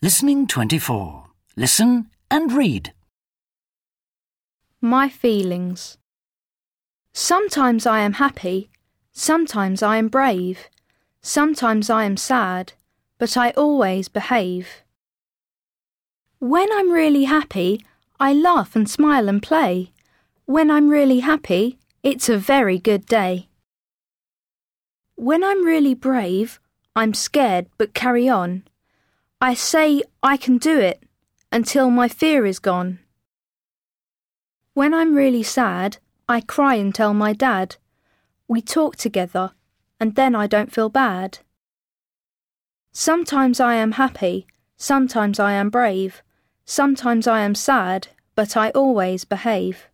Listening 24. Listen and read. My feelings. Sometimes I am happy, sometimes I am brave, sometimes I am sad, but I always behave. When I'm really happy, I laugh and smile and play. When I'm really happy, it's a very good day. When I'm really brave, I'm scared but carry on. I say I can do it until my fear is gone. When I'm really sad, I cry and tell my dad. We talk together and then I don't feel bad. Sometimes I am happy, sometimes I am brave, sometimes I am sad, but I always behave.